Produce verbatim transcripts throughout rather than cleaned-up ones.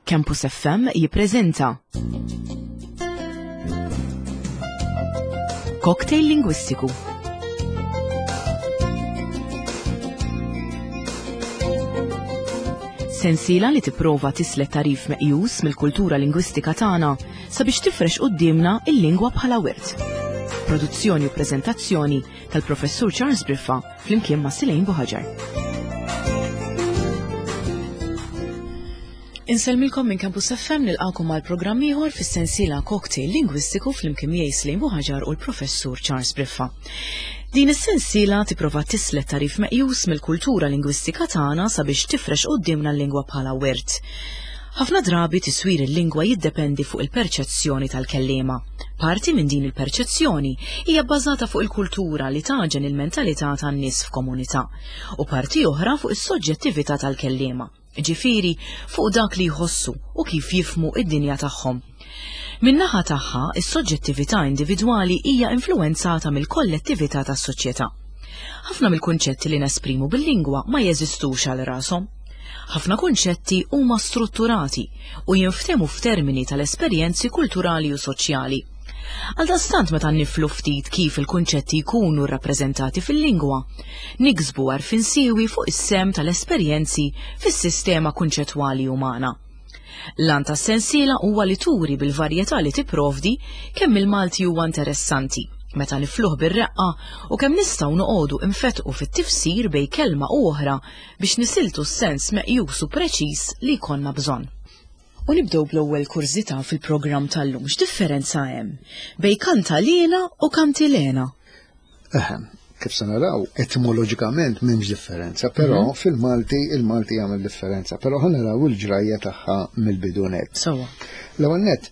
Campus F M jippreżenta Cocktail Lingwistiku. Sensiela li tipprova tislet tarif meqjus mill-kultura lingwistika tagħna sabiex tifrex qudiemna il-lingwa bħala wirt. Produzzjoni u preżentazzjoni tal-Professur Charles Briffa flimkien ma' Silejn Buħaġar. Inselmilkom minn Campus F M nilqakom mal programm ieħor fis-sensiela Cocktail Lingwistiku flimkien miegħi Silejn Buħaġar u l-Professur Charles Briffa. Din is-sensiela tipprova tislet tarif meqjus mill-kultura lingwistika tagħna sabiex tifrex qudiemna l-lingwa bħala wirt. Ħafna drabi tiswir il-lingwa jiddependi fuq il-perċezzjoni tal-kelliema. Parti minn din il-perċezzjoni hija bbażata fuq il-kultura li taġen il-mentalità tan-nies f'komunità u parti oħra fuq is-soġġettività tal-kelliema, ġifieri fuq dak li jħossu u kif jifhmu id-dinja tagħhom. Min-naħa tagħha, is-soġġettività individwali hija influwenzata mill-kollettività tas-soċjetà. Ħafna mill-kunċetti li nesprimu bil-lingwa ma jeżistux għal rashom. Ħafna kunċetti huma strutturati u jinftehmu f'termini tal-esperjenzi kulturali u soċjali. Għaldastant meta nifhmu ftit kif il-kunċetti jkunu rrappreżentati fil-lingwa, niksbu għarfien siewi fuq is-sem tal-esperjenzi fis-sistema kunċettwali umana. L-għan tas-sensiela huwa li turi bil-varjetà li tipprovdi kemm il-Malti huwa interessanti meta nifluh bir-reqqa u kemm nistgħu noqogħdu infettqu fit-tifsir bejn kelma u oħra biex nisiltu s-sens meqjus u preċiż li jkollna bżonn. U nibdew bl-ewwel kurżità fil-programm tal-lum. X'differenza hemm bejn kantalena u kantilena? Eħem, kif se naraw, etimoloġikament m'hemmx differenza, però fil-Malti il-Malti jagħmel differenza, però ħa naraw il-ġrajja tagħha mill-bidu nett. Sewwa. L-ewwel nett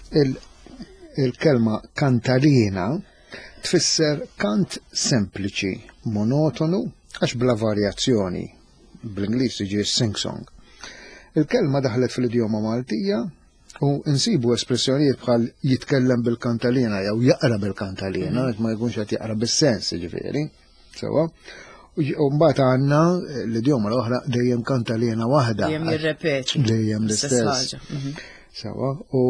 il-kelma kantalena tfisser kant sempliċi, monotonu, għax bla varjazzjoni, bl-Ingliż jiġi sing-song. Il-kelma daħlet fil-idjoma Maltija u nsibu espressjonijiet bħal jitkellem bil-kantalina jew jaqra bil-kantalina, ma jkunx qed jaqra bis-sens ġifieri, sewwa. U mbagħad għandna l-idjoma l-oħra dejjem kantalina waħda. Dejjem jirrepeti. Dejjem l-istess. Sewwa, u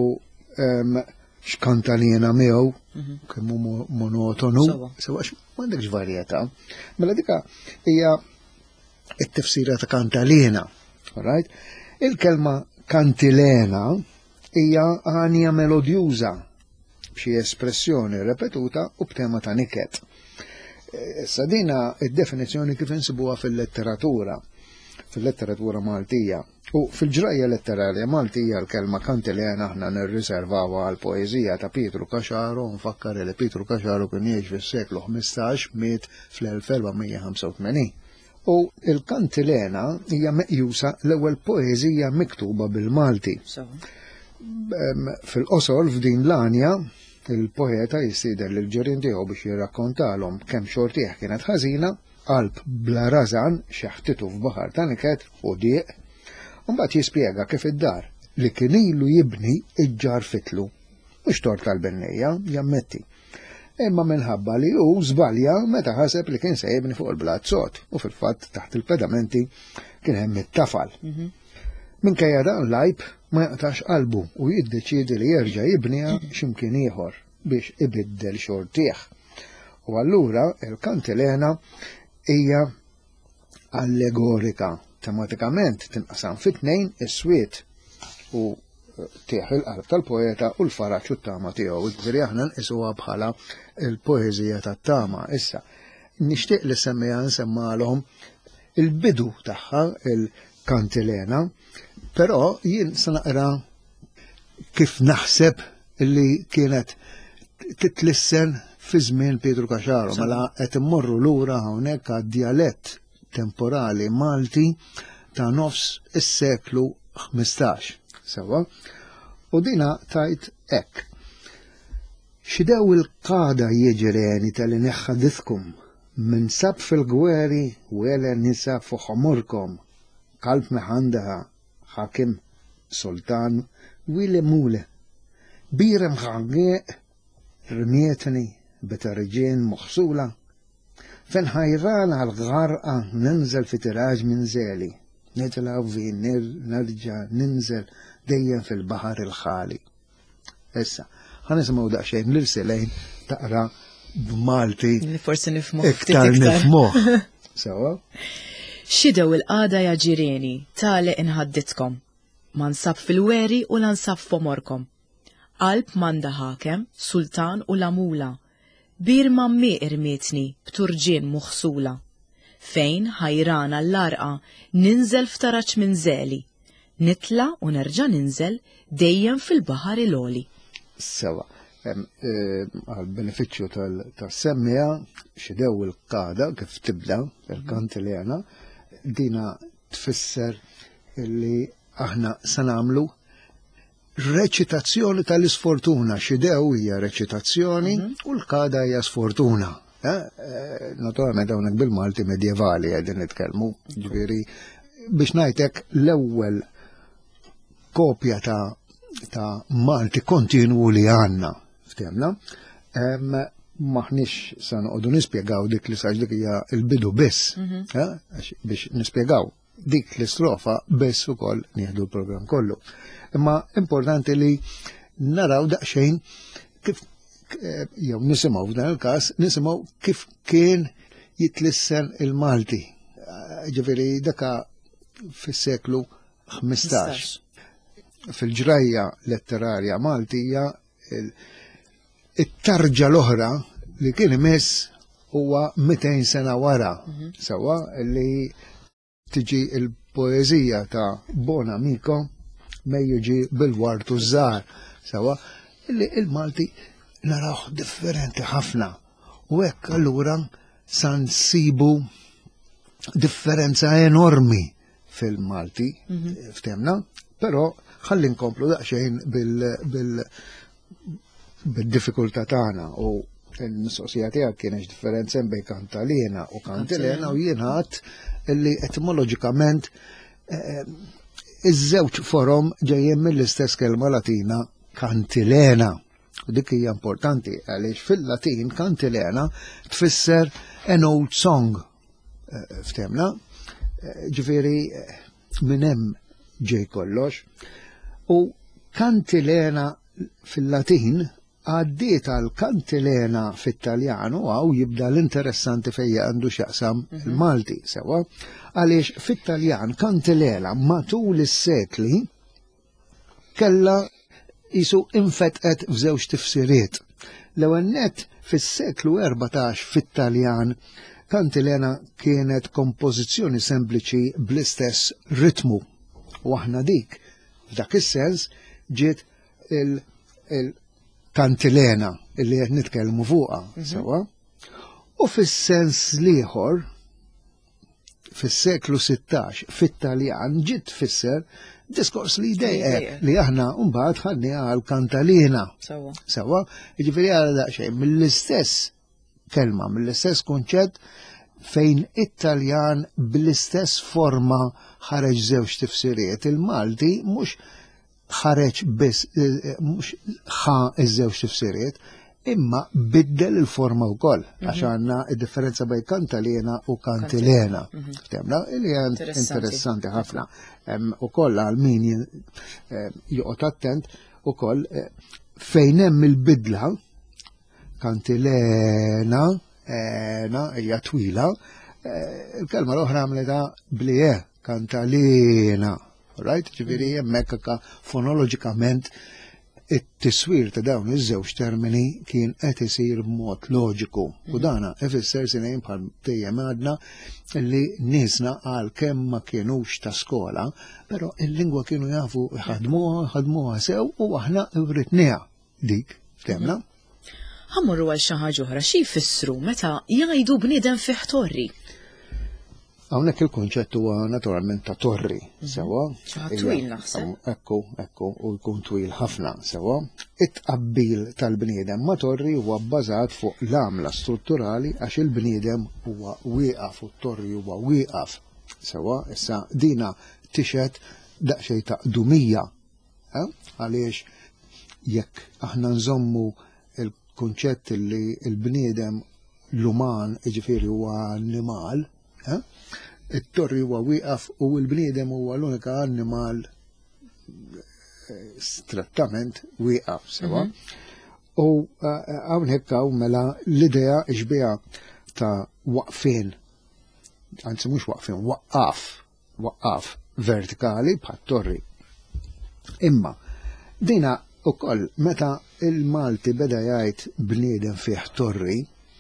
x'kantalina miegħu kemm hu monotonu, sewwa m'għandekx varjetà. Mela dika hija t-tifsira ta' kantalina, all right? Il-kelma kantilena hija għanija melodjuża b'xi espressjoni repetuta u b'tema ta' niket. Issa dina id-definizzjoni kif insibuha fil-letteratura, fil-letteratura Maltija. U fil-ġrajja letterarja Maltija l-kelma kantilena aħna nirriservawha għal poeżija ta' Pietru Kaxaru, nfakkar li Pietru Kaxaru kien jgħix fis-seklu ħmistax miet fl-elf erba'mija ħamsa u tmenin. U il-kantilena hija meqjusa l-ewwel poeżija miktuba bil-Malti. Fil-qosor f'din l-anja il-poeta jissider lil ġirien tiegħu biex jirrakkontalhom kemm xortieħ kienet ħażina, qalb bla rażan xeħtitu f'baħar ta' niket u dieq. Mbagħad jispjega kif id-dar li kien ilu jibni iġġar fitlu. Mhux tort tal-bennejja, jammetti. Imma minħabba li hu żbalja meta ħaseb li kien se jibni fuq il-blat sod u fil-fatt taħt il-pedamenti kien hemm it-tafal. Minkejja dan l-għajb ma jaqtax qalbu u jiddeċiedi li jerġa' jibniha x'imkien ieħor biex ibiddel xortieħ. U allura il-kantilena hija allegorika, tematikament tinqasam fit-tnejn is-swiet u tieħ il-qalb tal-poeta u l-faraġġ u t-tama tiegħu. Ġifieri aħna nqisuha bħala il-poeżija tat-tama. Issa, nixtieq li semmija nsemmalhom il-bidu tagħha il-kantilena, però jien se naqra kif naħseb li kienet titlissen fi żmien Pietru Kaxaru, mela qed immorru lura hawnhekk għad-djalett temporali Malti ta' nofs is-seklu ħmistax. Sewa, u dina tajt hekk. Xidew il-qada jiġreni tal-li neħħadithkum min sab fil-gweri wela nisa fuq ħomurkom qalb meħandaha ħakim sultan wile mule birem ħaggeq rmietni betarġien muħsula fen ħajran għal-għarqa ninżel fi tiraġ minn zeli nitla u vin, nerġa' ninżel dejjem fil-baħar il-ħali. Issa, ħan nisimgħu daqsxejn l-irsilejn taqra b'Malti forsi nifhmu iktar nifhmuh. Sewa? Xidew il-qada ja ġirieni, tale inħadditkom. Ma nsab fil-weri u la nsab f'omorkom. Qalb manda ħakem, sultan u lamula. Bir mammi irmitni b'turġien muħsula. Fejn ħajrana l-larqa ninżel f'taraċ minn zeli. Nitla u nerġa' ninżel dejjem fil-baħar il-oli. Sewa, għal-beneficju tal-semmija xidew il-qada kif tibda il-kantilena, dina tfisser li aħna sanamlu reċitazzjoni tal-isfortuna. Xidew hija reċitazzjoni u l-qada hija sfortuna. Naturalment hawnhekk bil-Malti medjevali qegħdin nitkellmu, ġifieri biex ngħidlek l-ewwel kopja ta' ta' Malti kontinwu li għandna, ftemna, maħniex sa noqogħdu nispjegaw dik li sax dik hija l-bidu biss, biex nispjegaw dik l-istrofa biss ukoll nieħdu l-programm kollu. Imma importanti li naraw daqsxejn kif jew nisimgħu f'dan il-każ nisimgħu kif kien jitlissen il-Malti. Ġifieri daka fis-seklu ħmistax. Fil-ġrajja letterarja Maltija it-tarġa l-oħra li kien imiss huwa mitejn sena wara. Sewa li tiġi il-poeżija ta' Bonamico mejjuġi bil-wartu żgħar. Sewa li il-Malti naraw differenti ħafna. U hekk allura sa nsibu differenza enormi fil-Malti, ftemna, però ħalli nkomplu daqsxejn bil-diffikultà tagħna u l-mistoqsija tiegħek kienet differenza bejn kantalena u kantilena u jien għadt li etimoloġikament iż-żewġ forom ġejjin mill-istess kelma Latina kantilena. U dik hija importanti għaliex fil-Latin kantilena tfisser an old song. Ftemna? Ġifieri minn hemm ġej kollox. U kantilena fil-Latin għaddiet għal kantilena fit-Taljan u għaw jibda l-interessanti fejja għandu xaqsam il-Malti, sewa, għaliex fit-Taljan kantilena matul is-sekli kella jisu infetqet f'żewġ tifsiriet. L-ewwel nett fis-seklu erbatax fit-Taljan kantilena kienet kompożizzjoni sempliċi bl-istess ritmu. U aħna dik f'dak is-sens ġiet il-kantilena illi qed nitkellmu fuqha, sewa. U fis-sens l-ieħor fis-seklu sittax fit-Taljan ġiet tfisser diskors li jdejqek li aħna mbagħad ħadniha għal kantalina. Sewa, jiġifieri għal daqsxejn mill-istess kelma, mill-istess kunċett fejn it-Taljan bl-istess forma ħareġ żewġ tifsiriet. Il-Malti mhux ħareġ biss mhux ħa iż-żewġ tifsiriet, imma biddel il-forma wkoll għax għandna d-differenza bejn kantalena u kantilena. Ftemna, li hija interessanti ħafna. Ukoll għal min joqgħod attent ukoll fejn hemm il-bidla kantilena ena hija twila, il-kelma l-oħra għamleta blie kantalina. Right? Ġifieri hemmhekk fonoloġikament it-tiswir ta' dawn iż-żewġ termini kien qed isir b'mod loġiku. U dana ifisser sinejn bħal dejjem għadna li niesna għal kemm ma kienux ta' skola, però il-lingwa kienu jafu ħadmuha ħadmuha sew u aħna writniha dik, ftemna? Ħammurru għal xi ħaġa oħra xi jfissru meta jgħidu bniedem fih torri. Hawnhekk il-kunċett huwa naturalment ta' torri, sewa. Twil naħseb. Ekku, ekku, u jkun twil ħafna, sewa. It-tqabbil tal-bniedem ma' torri huwa bbażat fuq l-għamla strutturali għax il-bniedem huwa wieqaf u t-torri huwa wieqaf. Sewa, issa dina tixet daqsxejn ta' dumija. Għaliex jekk aħna nżommu il-kunċett li l-bniedem l-uman jiġifieri huwa annimal, it-torri huwa wieqaf u l-bniedem huwa l-unika annimal strettament wieqaf, sewa. U hawnhekk hawn mela l-idea xbija ta' waqfien, anzi mhux waqfien, waqqaf, waqqaf vertikali bħat-torri. Imma dina ukoll meta il-Malti beda jgħid bniedem fih torri,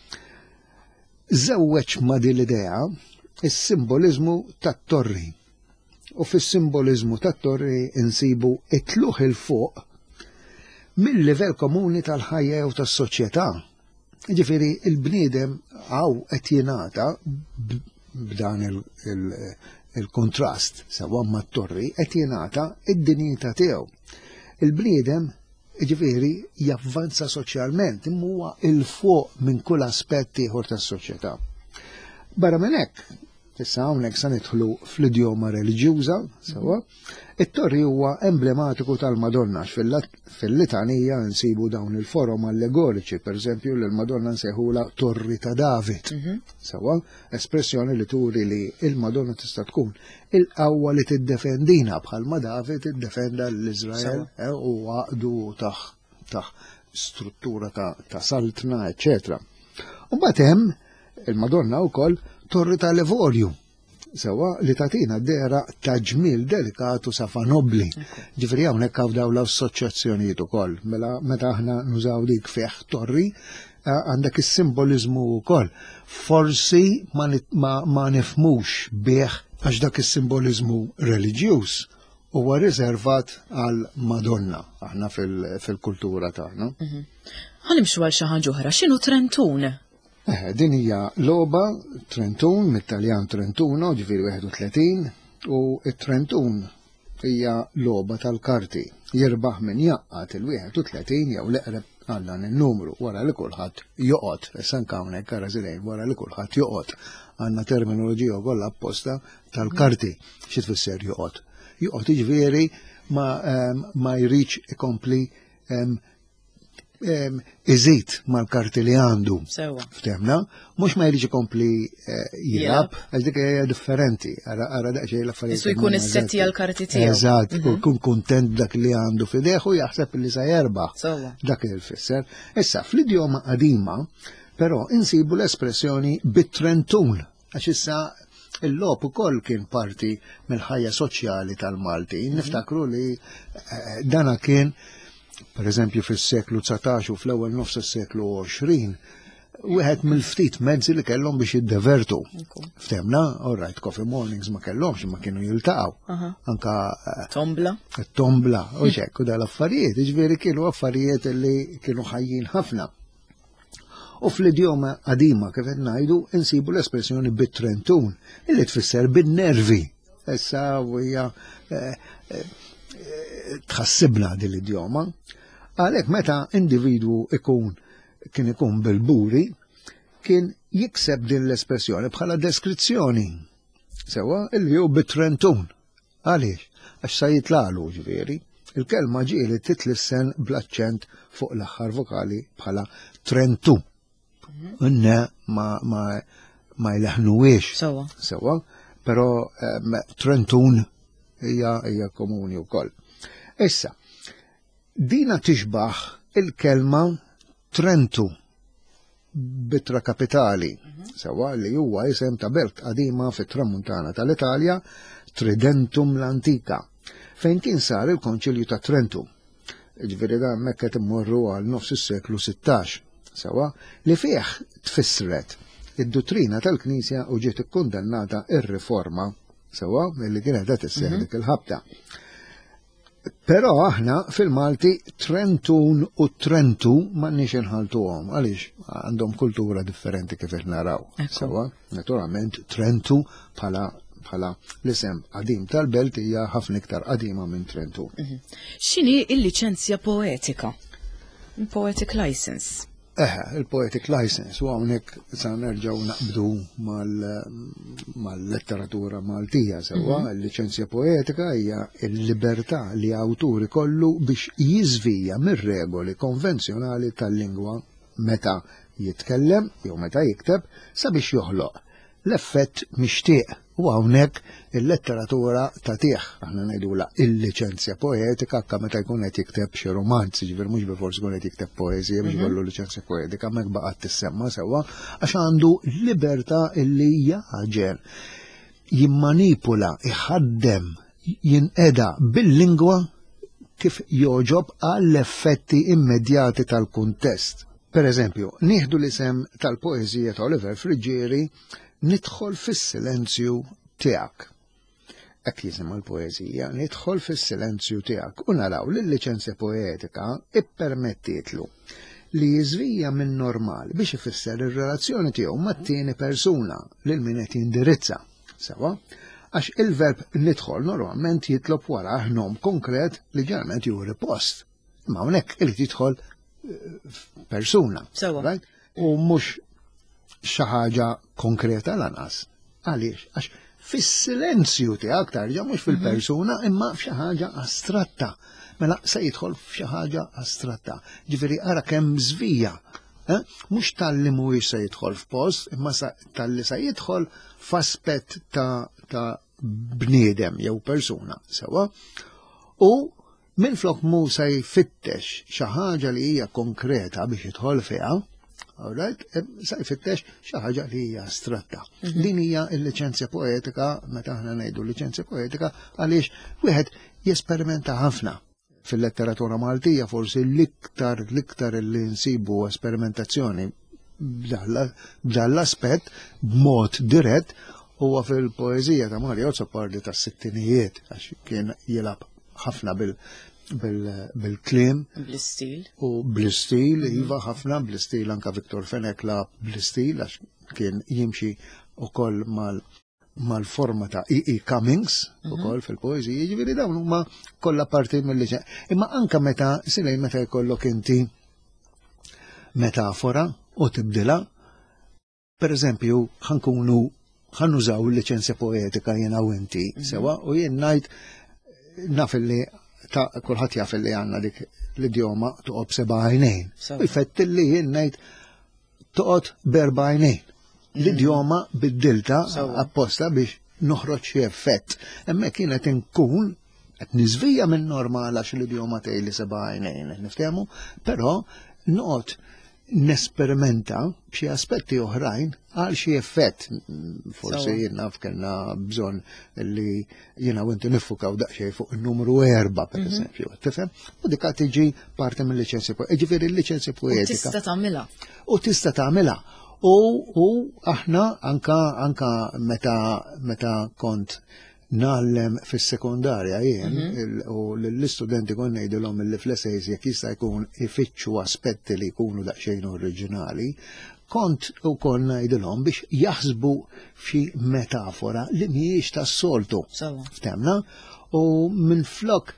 żewweġ ma' din l-idea is-simboliżmu tat-torri. U fis-simboliżmu tat-torri insibu it-tluħ il fuq mill-livell komuni tal-ħajja jew tas-soċjetà. Ġifieri il-bniedem għaw qed jingħata b'dan il-kontrast sewwa mat-torri qed jingħata id-dinjità tiegħu. Il-bniedem ġifieri javvanza soċjalment imma huwa il fuq minn kull aspett ieħor tas-soċjetà. Barra minn hekk, issa hawnhekk se nidħlu fl-idjoma reliġjuża, sewwa, it-torri huwa emblematiku tal-Madonna fil-litanija nsibu dawn il-forom allegoriċi, pereżempju li l-Madonna nsejħula Torri ta' David, sewwa, espressjoni li turi li il-Madonna tista' tkun il-qawwa li tiddefendina bħalma David iddefenda l-Iżrael u għaqdu taħ struttura ta' saltna, eċċetera. U mbagħad hemm il-Madonna wkoll Torri ta' Levorju, sewa li tatina d-dera ta' ġmil delikatu safa nobli. Ġifri hawnhekk hawn dawn l-assoċjazzjonijiet ukoll. Mela meta aħna nużaw dik fih torri, għandek is-simboliżmu wkoll. Forsi ma nifmux bih għax dak is-simboliżmu reliġjuż huwa riservat għal Madonna aħna fil-kultura tagħna. Ħanimxu għal xi ħaġa oħra, x'inhu Trentun? Eh, din hija logħba Trentun, mit-Taljan Trentuno, ġifieri wieħed u tletin, u t-Trentun hija logħba tal-karti. Jirbaħ min jaqqat il-wieħed u tletin jew l-eqreb għal il-numru wara li kulħadd joqgħod, issa hawnhekk karażilejn wara li kulħadd joqgħod. Għandna terminoloġija kollha apposta tal-karti. Xi tfisser joqgħod? Joqgħod jiġifieri ma jridx ikompli iżid mal-karti li għandu. Ftemna, mux ma jriġi kompli jilab, għax dik hija differenti. Ara daqsxejn l-affarijiet. Issu jkun issetti għal-karti tiegħu. Eżatt, u jkun kuntent dak li għandu f'idejh u jaħseb li sa jerbaħ. Dak li jfisser. Issa fl-idjoma qadima, però insibu l-espressjoni bit-Trentun, għax issa il-lop ukoll kien parti mill-ħajja soċjali tal-Malti. Niftakru li dana kien per eżempju fis-seklu tsatax u fl-ewwel nofs is-seklu għoxrin, wieħed mill-ftit mezzi li kellhom biex jiddevertu. Ftemna, all right, coffee mornings ma kellhomx ma kienu jiltaqgħu. Anka tombla. Tombla, u xekk u dal-affarijiet, jiġifieri kienu affarijiet li kienu ħajjin ħafna. U fl-idjoma qadima kif qed ngħidu insibu l-espressjoni bit-Trentun, illi tfisser bin-nervi. Issa hija tħassibna din l-idjoma, għalhekk meta individwu ikun kien ikun bil-buri, kien jikseb din l-espressjoni bħala deskrizzjoni. Sewa, illi hu bit-Trentun. Għaliex? Għax sa jitlalu ġifieri, il-kelma ġieli titlissen bl-aċċent fuq l-aħħar vokali bħala Trentu. Inne ma ma jleħnuwiex. Sewa. Sewa, però Trentun hija hija komuni wkoll. Issa, dina tixbaħ il-kelma Trentu, bitra kapitali, sewa li huwa isem ta' belt qadima fit-tramuntana tal-Italja, Tridentum l-Antika, fejn kien sar il-Konċilju ta' Trentu. Ġifieri da hemmhekk qed immorru għal nofs is-seklu sittax, sewa li fih tfissret id-dottrina tal-Knisja u ġiet ikkundannata ir-riforma, sewa li kienet qed isseħħ dik il-ħabta. Però aħna fil-Malti Trentun u Trentu m'għandniex inħaltuhom għaliex għandhom kultura differenti kif qed naraw. Sewa, naturalment Trentu bħala bħala l-isem qadim tal-belt hija ħafna iktar qadima minn Trentu. X'inhi l-liċenzja poetika? Poetic license. Eh, il-poetic license, u hawnhekk sa nerġgħu naqbdu mal-letteratura Maltija sewwa, il-liċenzja poetika hija l-libertà li awtur ikollu biex jiżvija mir-regoli konvenzjonali tal-lingwa meta jitkellem jew meta jikteb sabiex joħloq l-effett mixtieq. U hawnhekk il-letteratura tagħtih aħna ngħidula il-liċenzja poetika akka meta jkun qed jikteb xi romanzi, ġifier mhux biforsi jkun qed jikteb poeżija biex jkollu liċenzja poetika, hemmhekk baqgħet tissemma sewwa għax għandu libertà illi jaħġer, jimmanipula, iħaddem, jinqeda bil-lingwa kif joġob għall-effetti immedjati tal-kuntest. Per eżempju, nieħdu l-isem tal-poeżija ta' Oliver Friggieri nidħol fis-silenzju tiegħek. Hekk jisimha l-poeżija, nidħol fis-silenzju tiegħek u naraw li l-liċenzja poetika ippermettietlu li jiżvija minn normal biex ifisser ir-relazzjoni tiegħu mat-tieni persuna lil min qed jindirizza. Sewa? Għax il-verb nidħol normalment jitlob warah nom konkret li ġeneralment juri post. Ma hawnhekk irid jidħol persuna. Sewa. Right? U mhux xi ħaġa konkreta lanqas. Għaliex? Għax fis-silenzju tiegħek tarġa' mhux fil-persuna imma f'xi ħaġa astratta. Mela se jidħol f'xi ħaġa astratta. Ġifieri ara kemm żvija. Mhux tal-li mhuwiex se jidħol f'post, imma tal-li se jidħol f'aspett ta' ta' bniedem jew persuna. Sewa? U minflok mhu se jfittex xi ħaġa li hija konkreta biex jidħol fiha, all right, sa jfittex xi ħaġa li hija astratta. Din hija l-liċenzja poetika, meta aħna ngħidu liċenzja poetika, għaliex wieħed jesperimenta ħafna. Fil-letteratura Maltija forsi l-iktar l-iktar li nsibu esperimentazzjoni b'dall-aspett b'mod dirett huwa fil-poeżija ta' Mario Zoppardi tas-sittinijiet għax kien jilab ħafna bil bil-klim. Bl-istil. U bl-istil, iva ħafna bl-istil, anka Viktor Fenekla bl-istil, għax kien jimxi ukoll mal mal-forma ta' E E Cummings ukoll fil-poeżija, ġifieri dawn huma kollha parti mill-liċenzja. Imma anka meta silej meta jkollok inti metafora u tibdilha, pereżempju ħankunu ħannużaw il-liċenzja poetika jiena u inti sewa u jien ngħid naf li ta' kulħadd jaf li għandna dik l-idjoma toqgħod b'seba' għajnejn. U jfett li jien ngħid toqgħod b'erba' għajnejn. L-idjoma biddilta apposta biex noħroġ xi effett. Hemmhekk kienet inkun qed niżvija minn normal għax l-idjoma tgħidli seba' għajnejn, niftehmu, però noqgħod nesperimenta b'xi aspetti oħrajn għal xi effett. Forsi jien naf kellna bżonn li jiena u inti niffukaw daqsxejn fuq in-numru erba' pereżempju, tifhem? U dik tiġi parti mill-liċenzja poetika. Ġifieri l-liċenzja poetika. U tista' tagħmilha. U tista' tagħmilha. U u aħna anka anka meta meta kont nallem fis-sekundarja jien u l-istudenti kon ngħidilhom li fl-essays jekk jista' jkun ifittxu aspetti li jkunu daqsxejn oriġinali, kont ukoll ngħidilhom biex jaħsbu f'xi metafora li mhijiex tas-soltu. Ftemna? U minflok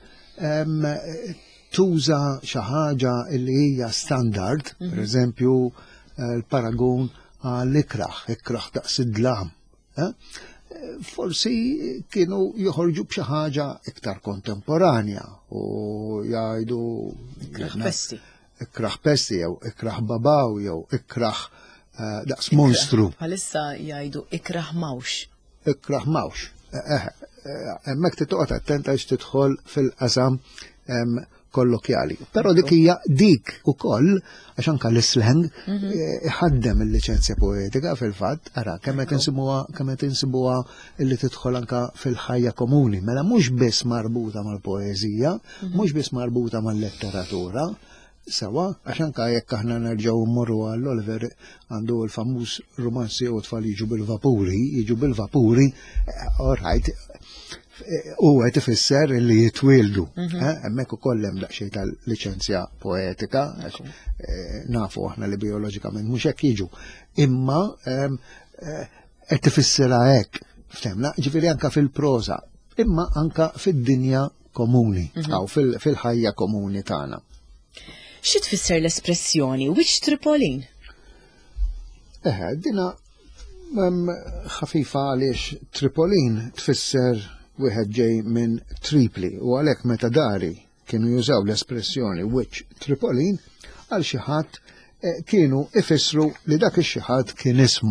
tuża xi ħaġa li hija standard, pereżempju l-paragun għall-ikraħ, ikraħ daqs id-dlam. Forsi kienu joħorġu b'xi ħaġa iktar kontemporanja u jgħidu ikraħ pesti. Ikraħ pesti jew ikraħ babaw jew ikraħ daqs monstru. Bħalissa jgħidu ikraħ mawx. Ikraħ mawx. Hemmhekk titoqgħod attent għax tidħol fil-qasam kollokjali. Però dik hija dik ukoll għax anke l-slang iħaddem il-liċenzja poetika fil-fatt, ara kemm qed insibuha kemm qed insibuha li tidħol anke fil-ħajja komuni, mela mhux biss marbuta mal-poeżija, mhux biss marbuta mal-letteratura, sewa, għax anke jekk aħna nerġgħu mmorru għall Oliver għandu l-famuż romanzi u tfal jiġu bil-vapuri, jiġu bil-vapuri, all right, u għet ifisser li jitwildu. Hemmhekk ukoll hemm daqsxejn tal-liċenzja poetika, nafu aħna li bioloġikament mhux hekk jiġu. Imma qed tifissirha hekk, ftemna, ġifieri anke fil-proża, imma anke fid-dinja komuni, aw fil-ħajja komuni tagħna. Xi tfisser l-espressjoni wiċċ tripolin? Eħe, dina ħafifa għaliex tripolin tfisser wieħed ġej minn tripli u għalhekk meta dari kienu jużaw l-espressjoni wiċċ tripolin għal xi ħadd kienu ifissru li dak ix-xi ħadd kien ismar.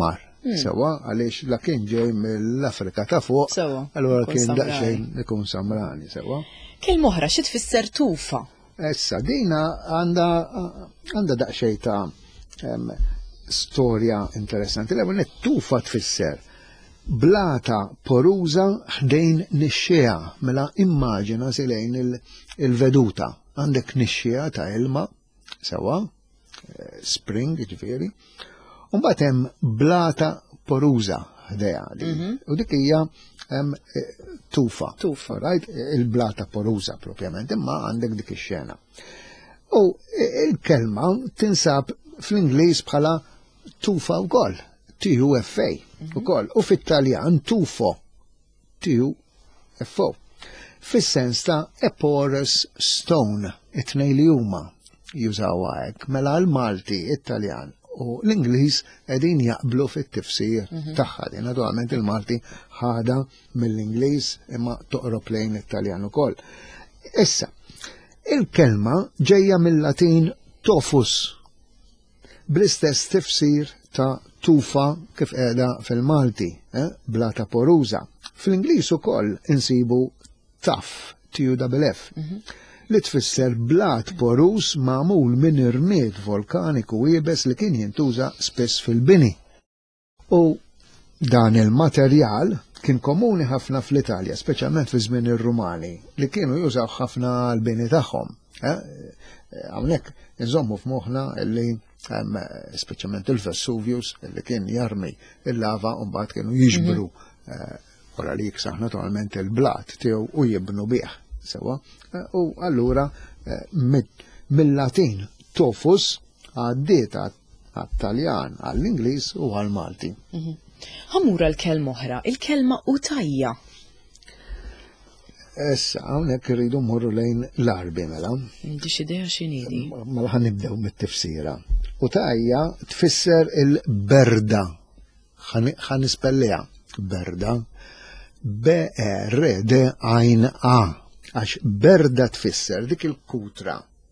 sewa, għaliex la kien ġej mill-Afrika ta' fuq, allura kien daqsxejn ikun samrani, sewa. Kelma oħra xi tfisser tufa? Issa, dina għandha għandha daqsxejn ta' storja interessanti. L-ewwel tufa tfisser blata poruża ħdejn nixxija, mela immaġina silejn il-veduta. Għandek nixxija ta' ilma, sewa, spring, ġifieri, u mbagħad hemm blata poruża ħdejha di. U dik hija tufa. Tufa. Right? Il-blata poruża propjament, imma għandek dik ix-xena. U il-kelma tinsab fl-Ingliż bħala tufa wkoll, T U F A wkoll, u fit-Taljan tufo, T U F O. Fis-sens ta' a porous stone, it-tnejn li huma jużaw hekk, mela l-Malti, it-Taljan u l-Ingliż qegħdin jaqblu fit-tifsir tagħha. Naturalment il-Malti ħada mill-Ingliż imma toqrob lejn it-Taljan ukoll. Issa, il-kelma ġejja mill-Latin tofus, bl-istess tifsir ta' tufa kif qiegħda fil-Malti, eh? blata poruża. Fl-Ingliż ukoll insibu taf, T U F F, li tfisser blat porus magħmul minn irmiet volkaniku wiebes li kien jintuża spiss fil-bini. U dan il-materjal kien komuni ħafna fl-Italja, speċjalment fi żmien ir-Rumani, li kienu jużaw ħafna l-bini tagħhom. Hawnhekk inżommu f'moħħna li speċjalment il-Vesuvius li kien jarmi il-lava u mbagħad kienu jiġbru wara li jiksaħ naturalment il-blat tiegħu u jibnu bih. Sewa, u allura mill-Latin tofus għaddiet għat-Taljan, għall-Ingliż u għall-Malti. Ħamura l-kelma oħra, il-kelma utajja. Issa, hawnhekk irridu mmorru lejn l-Arbi mela. M'għandix idea x'inhi. Mela ħanibdew mit-tifsira. Utajja tfisser il-berda. Ħanispelliha berda. B R D A. Għax berda tfisser dik il-kutra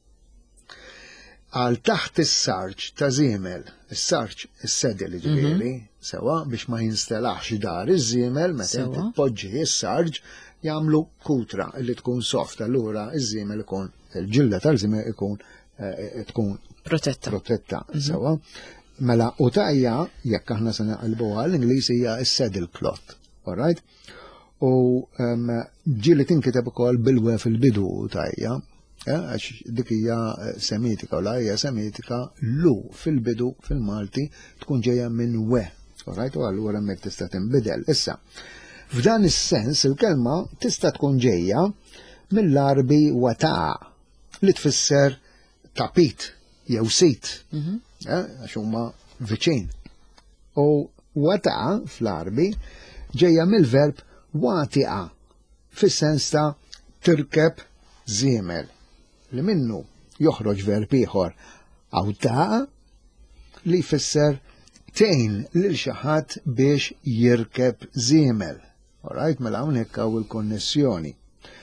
għal taħt is-sarġ ta' żiemel, is-sarġ is-sedel ġifieri, sewa biex ma jinstelax dar iż-żiemel meta tpoġġi is-sarġ jagħmlu kutra li tkun soft, allura iż-żiemel ikun il-ġilda tal-żiemel ikun tkun protetta. Protetta, sewa. Mela utajja jekk aħna se naqilbuha l-Ingliż hija s-saddle cloth, all right? U ġili tinkiteb ukoll bil-we fil-bidu tajja, għax dik hija semitika u la hija semitika lu fil-bidu fil-Malti tkun ġejja minn we, alright, u allura hemmhekk tista' tinbidel. Issa, f'dan is-sens il-kelma tista' tkun ġejja mill-Arbi wata' li tfisser tapit jew sit, għax huma viċin. U wata' fl-Arbi ġejja mill-verb watiqa, fis-sens ta' tirkeb żiemel, li minnu joħroġ verb ieħor awtaqa li jfisser tgħin lil xi ħadd biex jirkeb żiemel. Alright, mela hawnhekk hawn il-konnessjoni.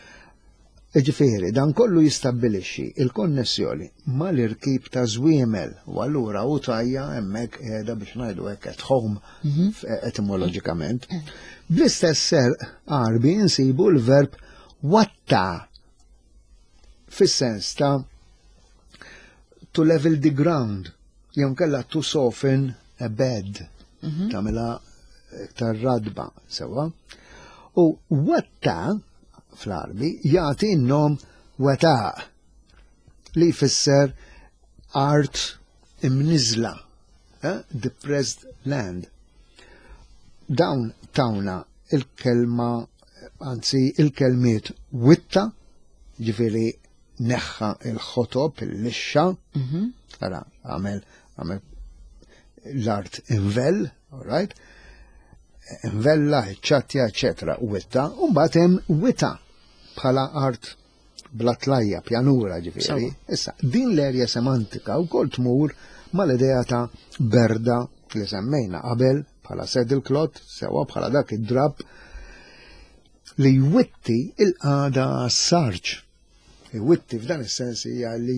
Ġifieri, dan kollu jistabbilixxi il-konnessjoni mal-irkib ta' żwiemel u allura utajja hemmhekk qiegħda biex ngħidu hekk at home etimoloġikament. Bl-istess ser Arbi insibu l-verb watta fis-sens ta' to level the ground, jew kella to soften a bed, tagħmilha iktar radba, sewa. U watta fl-Arbi jagħti n-nom wata' li jfisser art imniżla, depressed land. Dawn tawna il-kelma, anzi il-kelmiet witta, ġifieri neħħa il-ħotob, il-lixxa, ara għamel għamel l-art invell, all right? Invella, ċatja, eccetera, witta, u mbagħad hemm wita bħala art bla tlajja, pjanura ġifieri. Issa, din l-erja semantika wkoll tmur mal-idea ta' berda li semmejna qabel bħala saddle cloth, sewa bħala dak id-drab li jwitti il-qada s-sarġ. Jwitti f'dan is-sens hija li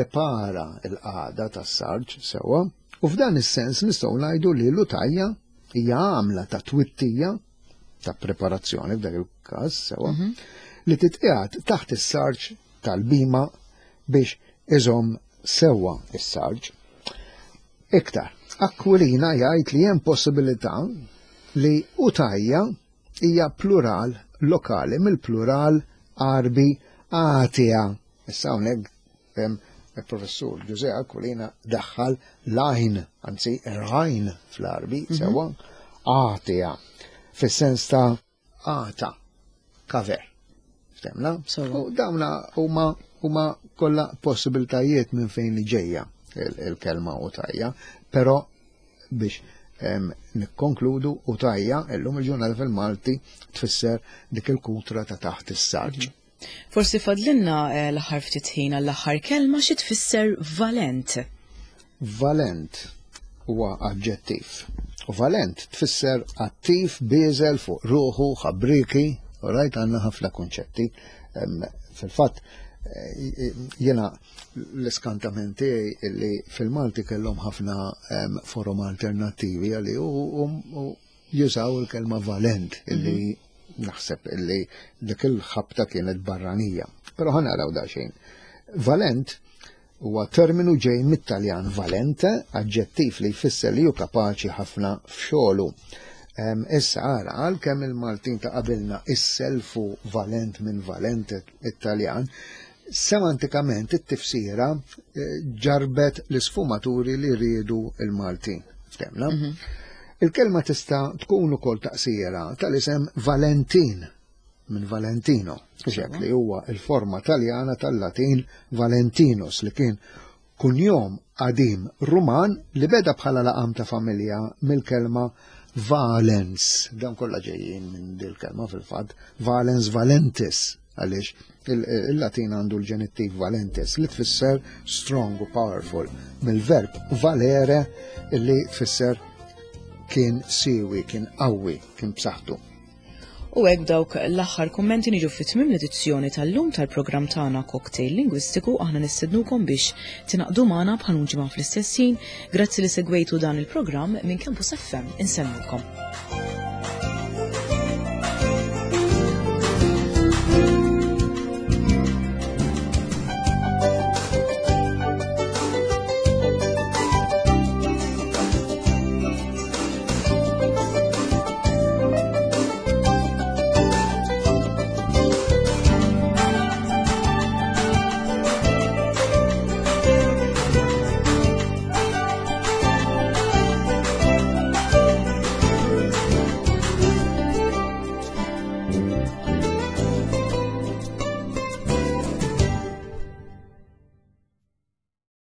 jipprepara il-qada tas-sarġ sewa, u f'dan is-sens nistgħu ngħidu li l-utajja hija għamla ta' twittija ta' preparazzjoni f'dak il-każ sewa li titqiegħed taħt is-sarġ tal-bima biex iżomm sewwa is-sarġ. Iktar, Aquilina jgħid li hemm possibilità li utajja hija plural lokali mill-plural arbi għatija. Issa hawnhekk hemm il-professur Giuseppe Aquilina daħħal lajn, anzi rajn fl-arbi sewa għatija fis-sens ta' għata kaver. Ftemla? U dawna huma huma kollha possibiltajiet minn fejn li ġejja il-kelma utajja, però biex nikkonkludu utajja illum il-ġurnata fil-Malti tfisser dik il-kutra ta' taħt is-sarġ. Forsi fadlinna l-aħħar ftit ħin għall-aħħar kelma xi tfisser valent. Valent huwa aġġettiv. U valent tfisser attiv, beżel fuq ruħu, ħabbriki, u rajt għandna ħafna kunċetti. Fil-fatt jena l-iskantamenti li fil-Malti kellhom ħafna forum alternattivi għalli u jużaw il-kelma valent illi naħseb illi dik il-ħabta kienet barranija. Però ħanaraw daċin. Valent huwa terminu ġej mit-Taljan valente, aġġettiv li jfisser li hu kapaċi ħafna f'xogħlu. Issa ara għalkemm il-Maltin ta' qabilna isselfu valent minn valent it-Taljan, semantikament it-tifsira ġarbet l-isfumaturi li rridu il-Maltin. Ftemna? Il-kelma tista' tkun ukoll taqsira tal-isem Valentin minn Valentino, xek li huwa il-forma Taljana tal-Latin Valentinus li kien kunjom qadim Ruman li beda bħala laqam ta' familja mill-kelma valens. Dan kollha ġejjin minn dil-kelma fil-fatt valens valentis għaliex il-Latin għandu l-ġenittiv valentis li tfisser strong u powerful mill-verb valere li tfisser kien siwi, kien qawwi, kien b'saħħtu. U hekk dawk l-aħħar kummenti niġu fit-tmiem l-edizzjoni tal-lum tal-programm tagħna Cocktail Lingwistiku aħna nistednukom biex tinaqdu magħna bħal ġimgħa fl-istess ħin. Grazzi li segwejtu dan il-programm minn Campus F M. Insellmulkom.